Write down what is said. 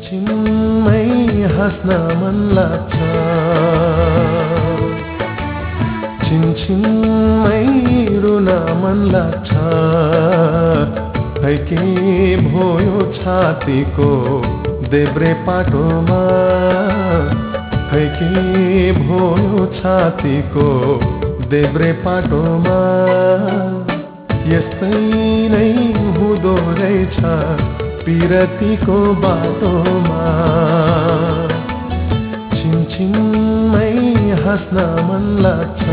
छिनछिनमै हाँस्न मन लाग्छ छिनछिनमै रुन मन लाग्छ खै के भयो छातीको देब्रे पाटोमा खै के भयो छातीको देब्रे पाटोमा यस्तै नै हुँदो रहेछ पिरतीको बाटोमा छिनछिनमै हाँस्न मन लाग्छ